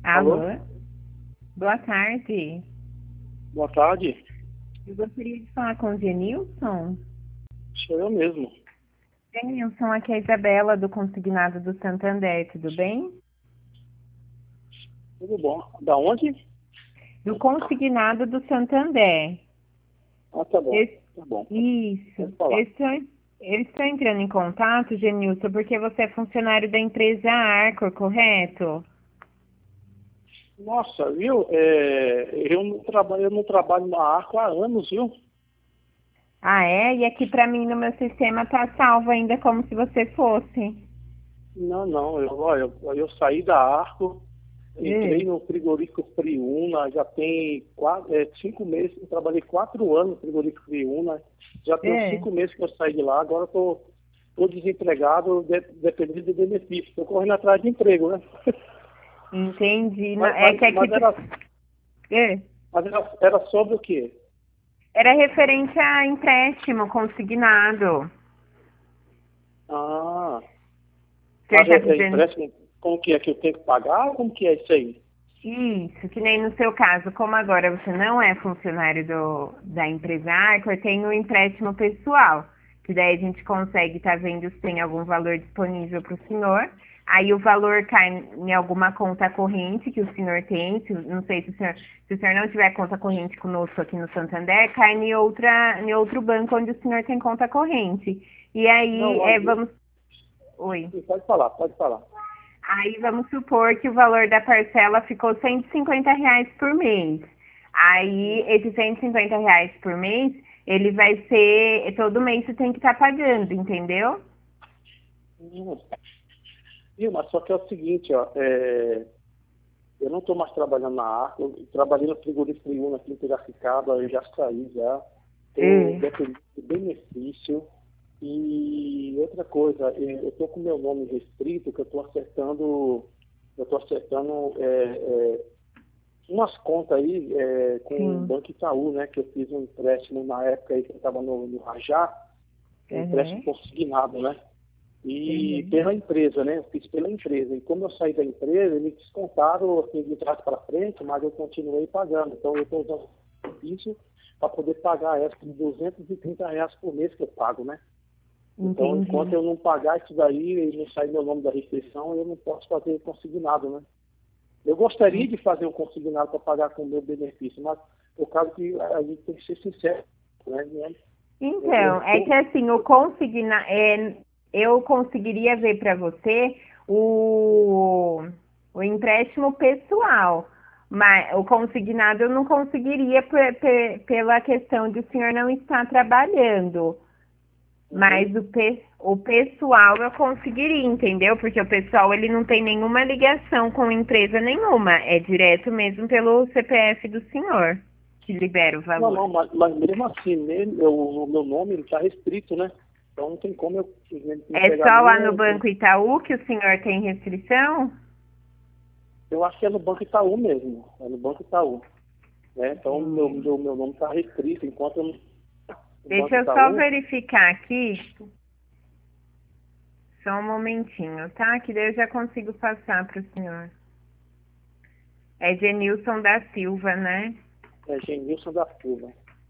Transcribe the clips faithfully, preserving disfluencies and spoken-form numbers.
Alô? Alô? Boa tarde. Boa tarde. Eu gostaria de falar com o Genilson. Sou eu mesmo. Genilson, aqui é a Isabela do Consignado do Santander, tudo bem? Tudo bom. Da onde? Do Consignado do Santander. Ah, tá bom. Esse- Tá bom. Isso. Pode falar. Eu estou, eu estou entrando em contato, Genilson, porque você é funcionário da empresa Arcor, correto? Nossa, viu? É, eu, não trabalho, eu não trabalho na Arco há anos, viu? Ah, é? E aqui pra mim no meu sistema tá salvo ainda como se você fosse. Não, não. Eu, olha, eu, eu saí da Arco, entrei É. no frigorífico Friúna, já tem quatro, é, cinco meses. Eu trabalhei quatro anos no frigorífico Friúna. Já tem uns É. cinco meses que eu saí de lá. Agora estou tô, tô desempregado, de, dependendo de benefício. Estou correndo atrás de emprego, né? Entendi. Não, Mas, é que mas, aqui. mas era, É. mas era, era sobre o quê? Era referente a empréstimo consignado. Ah, O senhor mas está é, é fazendo empréstimo, como que é que eu tenho que pagar? Como que é isso aí? isso, que nem no seu caso, como agora você não é funcionário do, da empresa Arcor, tem o empréstimo pessoal, que daí a gente consegue estar vendo se tem algum valor disponível para o senhor. Aí o valor cai em alguma conta corrente que o senhor tem, se- não sei se o senhor, se o senhor não tiver conta corrente conosco aqui no Santander, cai em outra, em outro banco onde o senhor tem conta corrente. E Não, aí, é, mas vamos. Oi. pode falar, pode falar. Aí vamos supor que o valor da parcela ficou cento e cinquenta reais por mês. Aí esses cento e cinquenta reais por mês, ele vai ser, todo mês você tem que estar pagando, entendeu? Hum, Viu, mas só que é o seguinte, ó, é, eu não estou mais trabalhando na Arco, eu trabalhei no frigorífico Friúna aqui em Piracicaba, eu já saí já, estou É. dependendo de benefício. E outra coisa, eh, eu estou com meu nome restrito, que eu estou acertando, eu estou acertando é, é, umas contas aí é, com o Sim. Banco Itaú, né? Que eu fiz um empréstimo na época aí que eu estava no, no Rajá, um empréstimo Uhum. consignado, né? E Uhum. pela empresa, né? Eu fiz pela empresa. E como eu saí da empresa, eles descontaram assim, de trás para frente, mas eu continuei pagando. Então eu estou usando isso para poder pagar essa de duzentos e trinta reais por mês que eu pago, né? Então, enquanto Entendi. eu não pagar isso daí e não sair meu nome da restrição, eu não posso fazer consignado, né? Eu gostaria de fazer o consignado para pagar com o meu benefício, mas por causa que a gente tem que ser sincero, né? Eu, eu Então, é que tô, assim, o consigna, é, eu conseguiria ver para você o, o empréstimo pessoal, mas o consignado eu não conseguiria pe- pe- pela questão de o senhor não estar trabalhando. uhum. Mas o, pe, o pessoal eu conseguiria, entendeu? Porque o pessoal ele não tem nenhuma ligação com empresa nenhuma. É direto mesmo pelo C P F do senhor que libera o Não, valor. não, mas, mas mesmo assim, mesmo, eu, o meu nome está restrito, né? Então não tem como eu simplesmente não É pegar só nem lá no um, um- Banco Itaú que o senhor tem restrição? eu acho que é no Banco Itaú mesmo, é no Banco Itaú, né? Então meu, Hum. meu, meu nome está restrito, enquanto eu não, no Deixa Banco eu só Itaú, verificar aqui, só um momentinho, tá? Que daí eu já consigo passar para o senhor. É Genilson da Silva, né? é Genilson da Silva.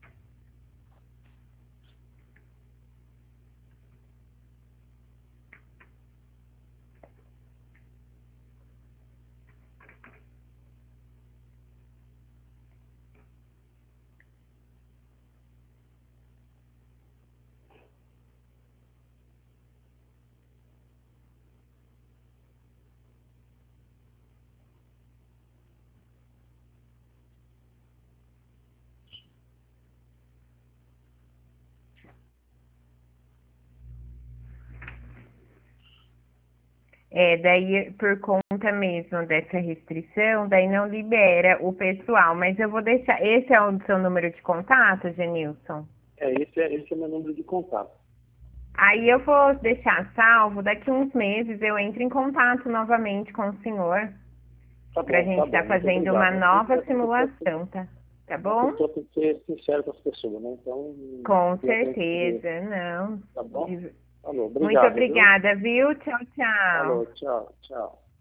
É, daí por conta mesmo dessa restrição, daí não libera o pessoal. Mas eu vou deixar. Esse é o seu número de contato, Genilson? É, esse é, esse é meu número de contato. Aí eu vou deixar salvo. Daqui uns meses eu entro em contato novamente com o senhor. Tá Pra bom, tá gente estar bom, muito fazendo uma obrigado. Sempre nova essa pessoa, simulação, tá? Tá uma bom? pessoa tem que ser sincera com as pessoas, né? Então, Com eu tenho que ver, certeza, não. tá bom? Falou, Muito obrigado, viu? obrigada, viu? Tchau, tchau. Falou, tchau, tchau.